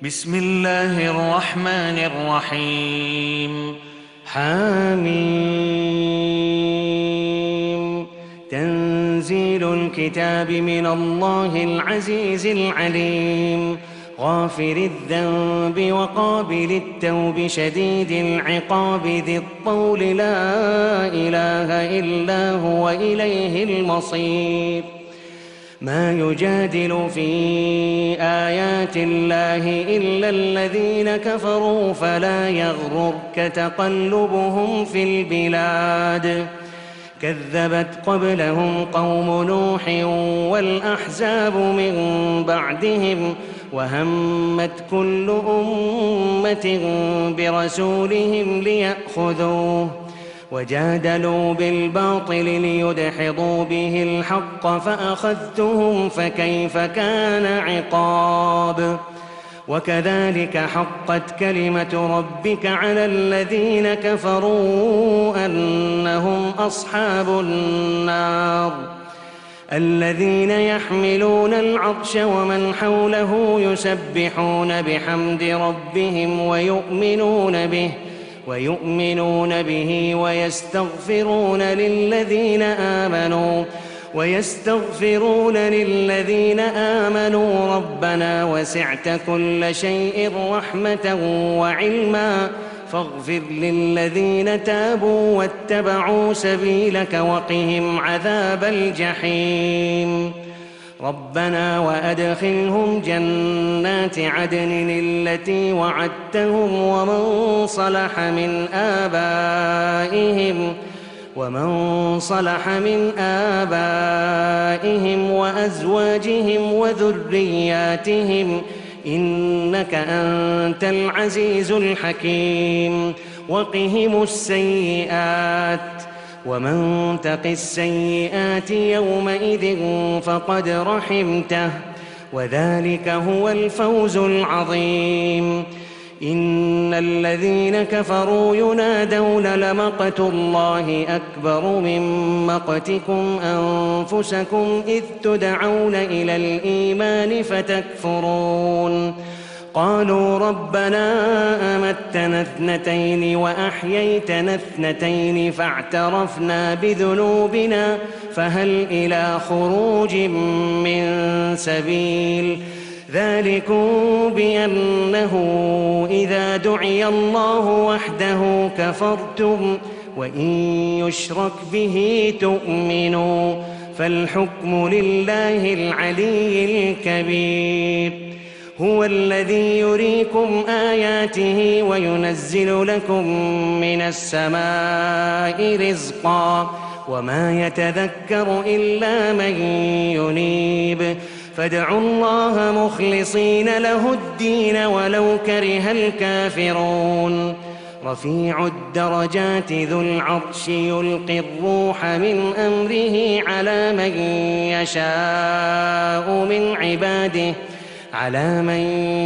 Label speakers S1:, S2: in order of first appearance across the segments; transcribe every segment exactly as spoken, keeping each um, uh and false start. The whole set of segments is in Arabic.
S1: بسم الله الرحمن الرحيم.
S2: حميم. تنزيل الكتاب من الله العزيز العليم، غافر الذنب وقابل التوب شديد العقاب ذي الطول، لا إله إلا هو إليه المصير. ما يجادل في آيات الله إلا الذين كفروا، فلا يغررك تقلبهم في البلاد. كذبت قبلهم قوم نوح والأحزاب من بعدهم، وهمت كل أمة برسولهم ليأخذوه، وجادلوا بالباطل ليدحضوا به الحق، فأخذتهم فكيف كان عقاب. وكذلك حقت كلمة ربك على الذين كفروا أنهم أصحاب النار. الذين يحملون العرش ومن حوله يسبحون بحمد ربهم ويؤمنون به ويؤمنون به ويستغفرون للذين آمنوا ويستغفرون للذين آمنوا ربنا وسعت كل شيء رحمة وعلما فاغفر للذين تابوا واتبعوا سبيلك وقهم عذاب الجحيم. ربنا وأدخلهم جنات عدن التي وعدتهم ومن صلح من آبائهم ومن صلح من آبائهم وأزواجهم وذرياتهم إنك أنت العزيز الحكيم. وقهم السيئات، ومن تق السيئات يومئذ فقد رحمته، وذلك هو الفوز العظيم. إن الذين كفروا ينادون لمقت الله أكبر من مقتكم أنفسكم إذ تدعون إلى الإيمان فتكفرون. قالوا ربنا أمتنا اثنتين وأحييتنا اثنتين فاعترفنا بذنوبنا فهل إلى خروج من سبيل. ذلكم بأنه إذا دعي الله وحده كفرتم وإن يشرك به تؤمنوا، فالحكم لله العلي الكبير. هو الذي يريكم آياته وينزل لكم من السماء رزقا، وما يتذكر إلا من ينيب. فادعوا الله مخلصين له الدين ولو كره الكافرون. رفيع الدرجات ذو العرش يلقي الروح من أمره على من يشاء من عباده على من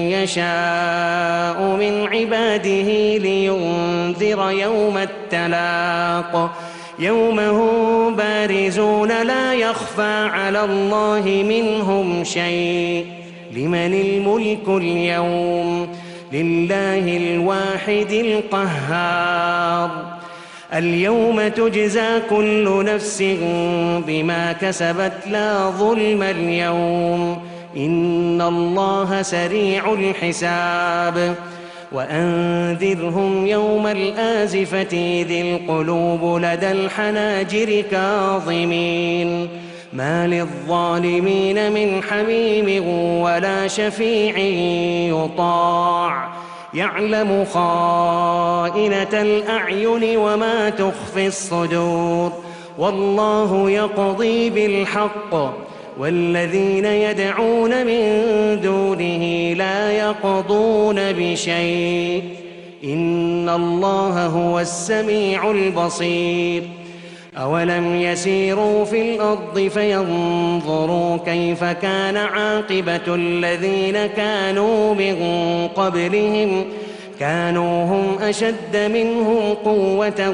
S2: يشاء من عباده لينذر يوم التلاق. يوم هم بارزون لا يخفى على الله منهم شيء. لمن الملك اليوم؟ لله الواحد القهار. اليوم تجزى كل نفس بما كسبت لا ظلم اليوم، إن الله سريع الحساب. وأنذرهم يوم الآزفة ذي القلوب لدى الحناجر كاظمين، ما للظالمين من حميم ولا شفيع يطاع. يعلم خائنة الأعين وما تخفي الصدور، والله يقضي بالحق، والذين يدعون من دونه لا يقضون بشيء، إن الله هو السميع البصير. أولم يسيروا في الأرض فينظروا كيف كان عاقبة الذين كانوا من قبلهم؟ كانوا هم أشد منهم قوة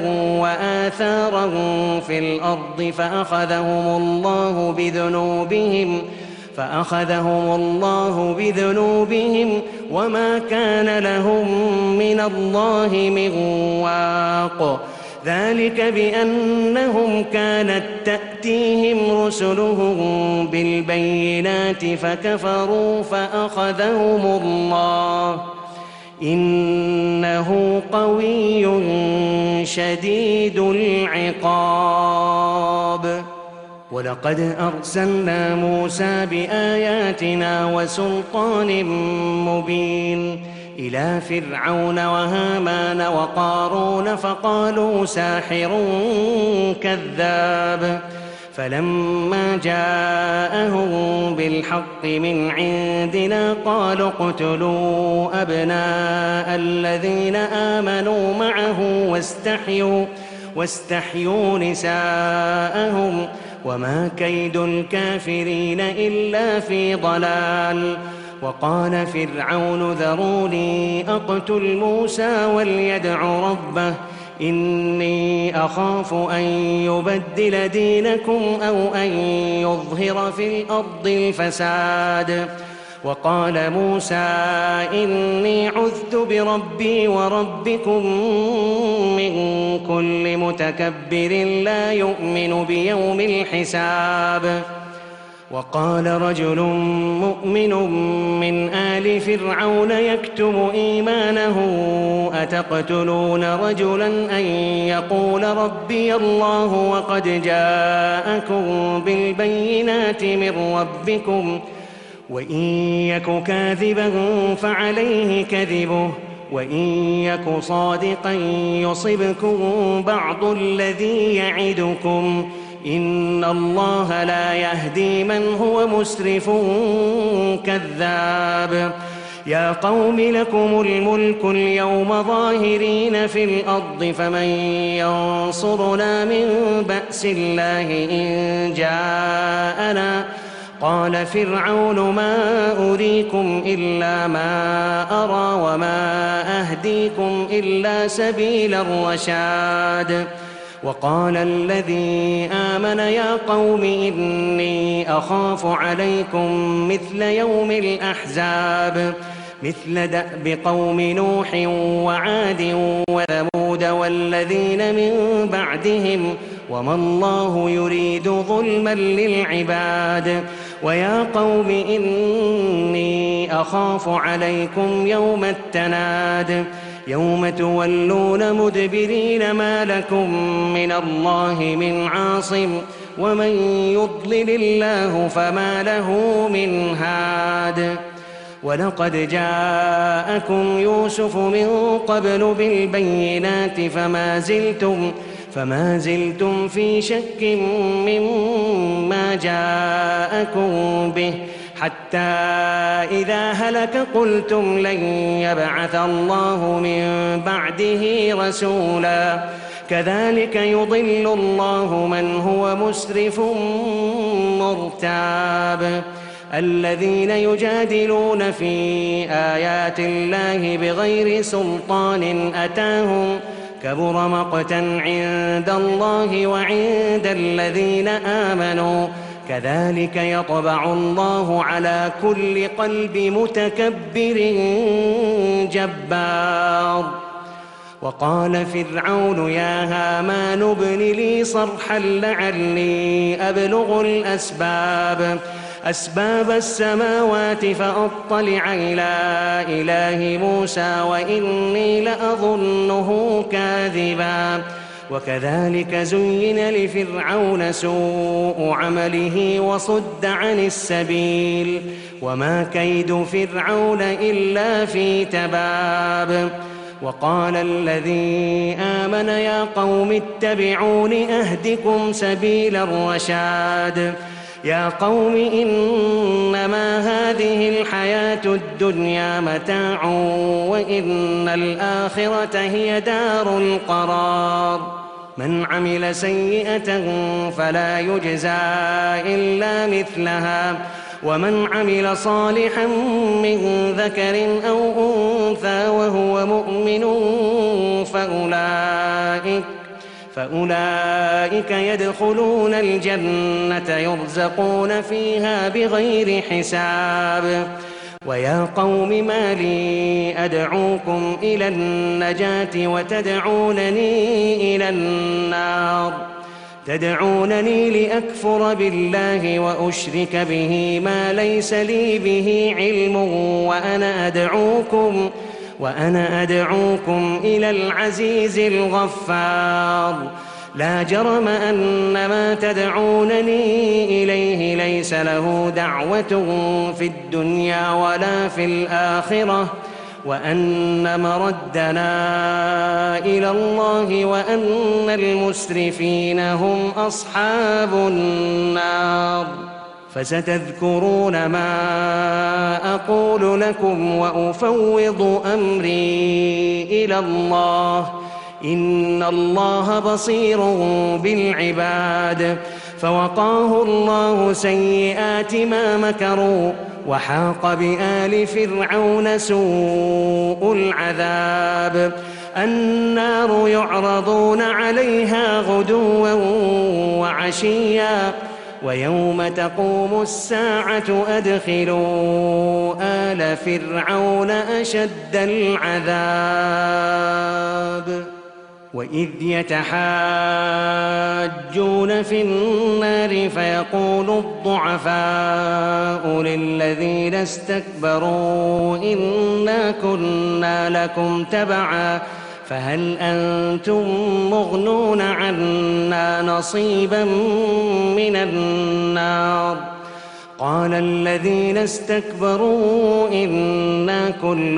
S2: وآثارا في الأرض فأخذهم الله بذنوبهم فأخذهم الله بذنوبهم وما كان لهم من الله من واق. ذلك بأنهم كانت تأتيهم رسلهم بالبينات فكفروا فأخذهم الله إنه قوي شديد العقاب. ولقد أرسلنا موسى بآياتنا وسلطان مبين إلى فرعون وهامان وقارون فقالوا ساحر كذاب. فلما جاءهم بالحق من عندنا قالوا اقتلوا أبناء الذين آمنوا معه واستحيوا, واستحيوا نساءهم وما كيد الكافرين إلا في ضلال. وقال فرعون ذروني أقتل موسى وليدع ربه إني أخاف أن يبدل دينكم أو أن يظهر في الأرض الفساد. وقال موسى إني عذت بربي وربكم من كل متكبر لا يؤمن بيوم الحساب. وقال رجل مؤمن من آل فرعون يكتم إيمانه أتقتلون رجلا أن يقول ربي الله وقد جاءكم بالبينات من ربكم وإن يك كاذبا فعليه كذبه وإن يك صادقا يصبكم بعض الذي يعدكم إن الله لا يهدي من هو مسرف كذاب. يا قوم لكم الملك اليوم ظاهرين في الأرض فمن ينصرنا من بأس الله إن جاءنا. قال فرعون ما أريكم إلا ما أرى وما أهديكم إلا سبيل الرشاد. وقال الذي آمن يا قوم إني أخاف عليكم مثل يوم الأحزاب مثل دأب قوم نوح وعاد وثمود والذين من بعدهم وما الله يريد ظلما للعباد. ويا قوم إني أخاف عليكم يوم التناد يوم تولون مدبرين ما لكم من الله من عاصم ومن يضلل الله فما له من هاد. ولقد جاءكم يوسف من قبل بالبينات فما زلتم فما زلتم في شك مما جاءكم به حتى إذا هلك قلتم لن يبعث الله من بعده رسولا. كذلك يضل الله من هو مسرف مرتاب. الذين يجادلون في آيات الله بغير سلطان أتاهم كبر مقتا عند الله وعند الذين آمنوا كذلك يطبع الله على كل قلب متكبر جبار. وقال فرعون يا هامان ابن لي صرحا لعلي أبلغ الأسباب أسباب السماوات فأطلع إلى إله موسى وإني لأظنه كاذبا. وكذلك زين لفرعون سوء عمله وصد عن السبيل وما كيد فرعون إلا في تباب. وقال الذي آمن يا قوم اتبعون أهدكم سبيل الرشاد. يا قوم إنما هذه الحياة الدنيا متاع وإن الآخرة هي دار القرار. من عمل سيئة فلا يجزى إلا مثلها ومن عمل صالحا من ذكر أو أنثى وهو مؤمن فأولئك فأولئك يدخلون الجنة يرزقون فيها بغير حساب. ويا قوم ما لي أدعوكم إلى النجاة وتدعونني إلى النار تدعونني لأكفر بالله وأشرك به ما ليس لي به علم وأنا أدعوكم وأنا أدعوكم إلى العزيز الغفار. لا جرم أن ما تدعونني إليه ليس له دعوة في الدنيا ولا في الآخرة وأن مردنا إلى الله وأن المسرفين هم أصحاب النار. فستذكرون ما أقول لكم وأفوض أمري إلى الله إن الله بصير بالعباد. فوقاه الله سيئات ما مكروا وحاق بآل فرعون سوء العذاب. النار يعرضون عليها غدوا وعشيا ويوم تقوم الساعة أدخلوا آل فرعون أشد العذاب. وإذ يتحاجون في النار فيقول الضعفاء للذين استكبروا إنا كنا لكم تبعا فهل أنتم مغنون عنا نصيبا من النار. قال الذين استكبروا إنا كل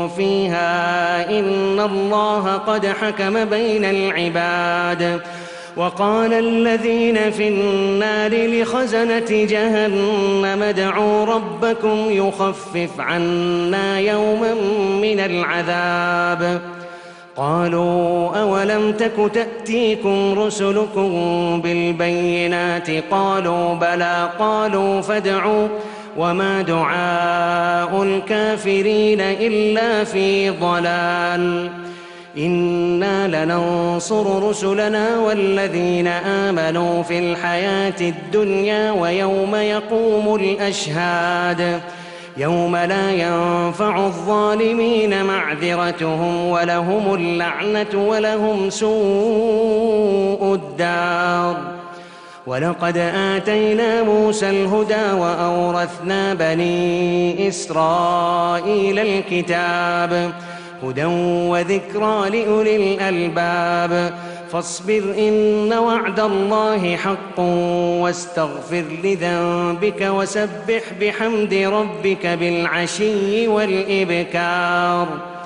S2: فيها إن الله قد حكم بين العباد. وقال الذين في النار لخزنة جهنم ادعوا ربكم يخفف عنا يوما من العذاب. قالوا أولم تك تأتيكم رسلكم بالبينات قالوا بلى قالوا فادعوا وما دعاء الكافرين إلا في ضلال. إنا لننصر رسلنا والذين آمنوا في الحياة الدنيا ويوم يقوم الأشهاد يوم لا ينفع الظالمين معذرتهم ولهم اللعنة ولهم سوء الدار. ولقد آتينا موسى الهدى وأورثنا بني إسرائيل الكتاب هدى وذكرى لأولي الألباب. فاصبر إن وعد الله حق واستغفر لذنبك وسبح بحمد ربك بالعشي والإبكار.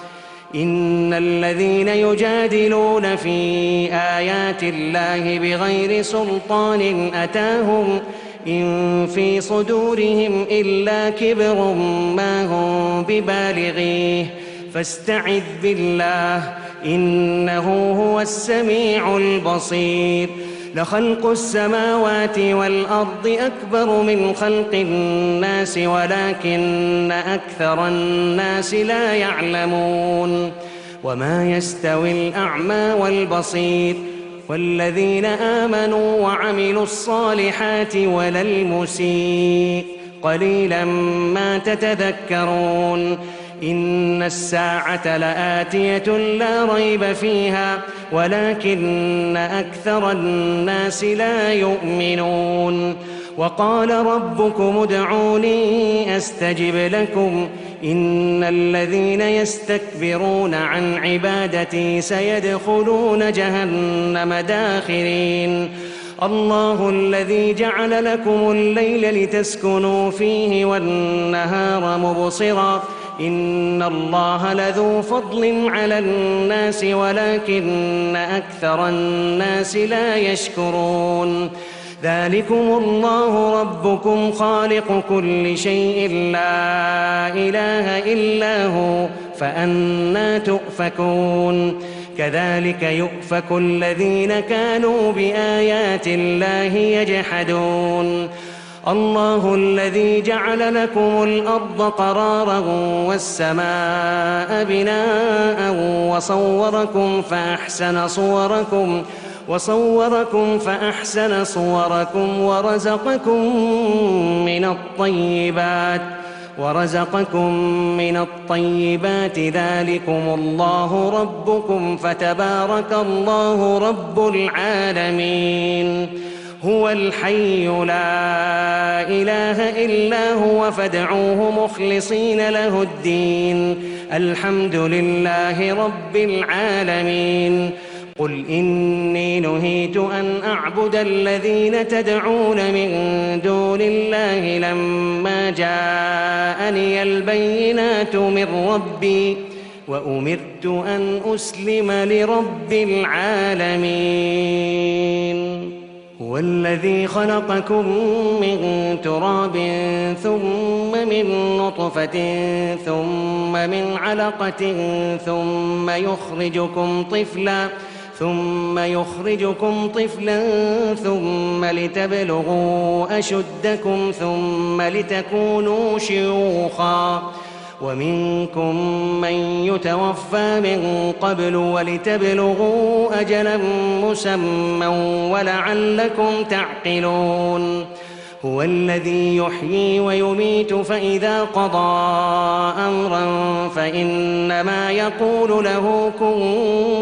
S2: إن الذين يجادلون في آيات الله بغير سلطان أتاهم إن في صدورهم إلا كبر ما هم ببالغيه فاستعذ بالله إنه هو السميع البصير. لخلق السماوات والأرض أكبر من خلق الناس ولكن أكثر الناس لا يعلمون. وما يستوي الأعمى والبصير والذين آمنوا وعملوا الصالحات ولا المسيء قليلا ما تتذكرون. إن الساعة لآتية لا ريب فيها ولكن أكثر الناس لا يؤمنون. وقال ربكم ادعوني أستجب لكم إن الذين يستكبرون عن عبادتي سيدخلون جهنم داخرين. الله الذي جعل لكم الليل لتسكنوا فيه والنهار مبصرا إن الله لذو فضل على الناس ولكن أكثر الناس لا يشكرون. ذلكم الله ربكم خالق كل شيء لا إله إلا هو فأنى تؤفكون. كذلك يؤفك الذين كانوا بآيات الله يجحدون. الله الذي جعل لكم الأرض قرارا والسماء بناء وصوركم فأحسن صوركم وصوركم فأحسن صوركم ورزقكم من الطيبات ورزقكم من الطيبات ذلكم الله ربكم فتبارك الله رب العالمين. هو الحي لا إله إلا هو فادعوه مخلصين له الدين الحمد لله رب العالمين. قل إني نهيت أن أعبد الذين تدعون من دون الله لما جاءني البينات من ربي وأمرت أن أسلم لرب العالمين. هو الذي خلقكم من تراب ثم من نطفة ثم من علقة ثم يخرجكم طفلا ثم يخرجكم طفلا ثم لتبلغوا أشدكم ثم لتكونوا شيوخا ومنكم من يتوفى من قبل ولتبلغوا أجلا مسمى ولعلكم تعقلون. هو الذي يحيي ويميت فإذا قضى أمرا فإنما يقول له كن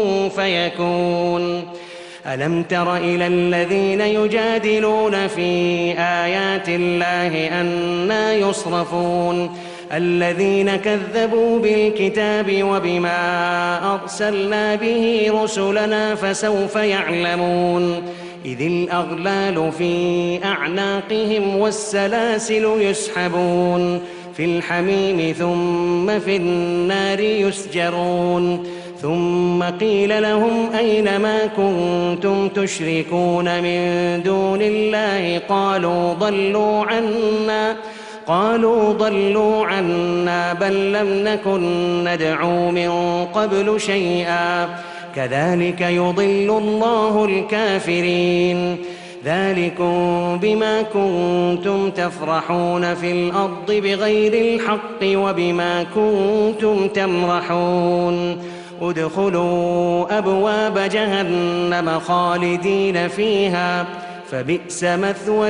S2: فيكون. ألم تر إلى الذين يجادلون في آيات الله أنى يصرفون الذين كذبوا بالكتاب وبما أرسلنا به رسلنا فسوف يعلمون إذ الأغلال في أعناقهم والسلاسل يسحبون في الحميم ثم في النار يسجرون ثم قيل لهم أين ما كنتم تشركون من دون الله قالوا ضلوا عنا قالوا ضلوا عنا بل لم نكن ندعو من قبل شيئا كذلك يضل الله الكافرين. ذلكم بما كنتم تفرحون في الأرض بغير الحق وبما كنتم تمرحون. ادخلوا أبواب جهنم خالدين فيها فبئس مثوى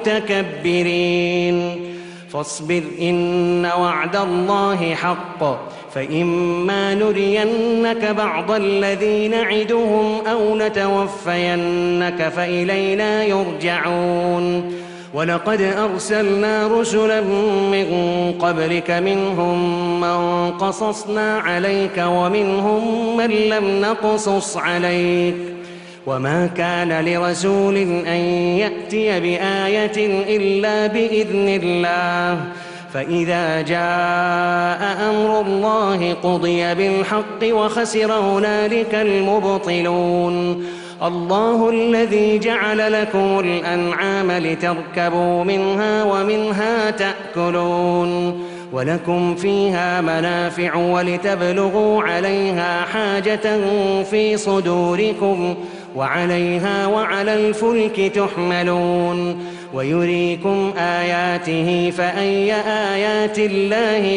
S2: المتكبرين. فاصبر إن وعد الله حق فإما نرينك بعض الذي نعدهم أو نتوفينك فإلينا يرجعون. ولقد أرسلنا رسلا من قبلك منهم من قصصنا عليك ومنهم من لم نقصص عليك وما كان لرسول أن يأتي بآية إلا بإذن الله فإذا جاء أمر الله قضي بالحق وخسر هنالك المبطلون. الله الذي جعل لكم الأنعام لتركبوا منها ومنها تأكلون ولكم فيها منافع ولتبلغوا عليها حاجة في صدوركم وعليها وعلى الفلك تحملون ويريكم آياته فأي آيات الله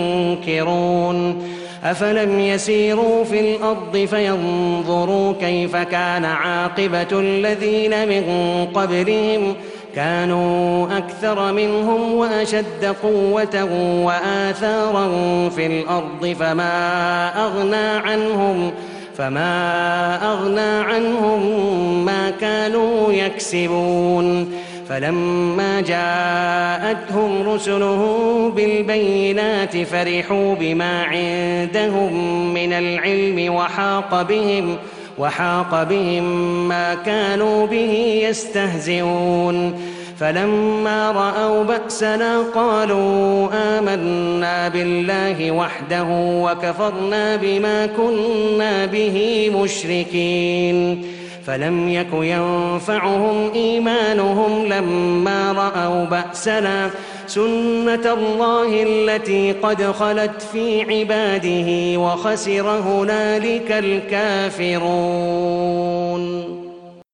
S2: تنكرون. أفلم يسيروا في الأرض فينظروا كيف كان عاقبة الذين من قبلهم كانوا أكثر منهم وأشد قوة وآثارا في الأرض فما أغنى عنهم فما أغنى عنهم ما كانوا يكسبون. فلما جاءتهم رسلهم بالبينات فرحوا بما عندهم من العلم وحاق بهم وحاق بهم ما كانوا به يستهزئون. فلما رأوا بأسنا قالوا آمنا بالله وحده وكفرنا بما كنا به مشركين. فلم يك ينفعهم إيمانهم لما رأوا بأسنا سنة الله التي قد خلت في عباده وخسر هنالك الكافرون.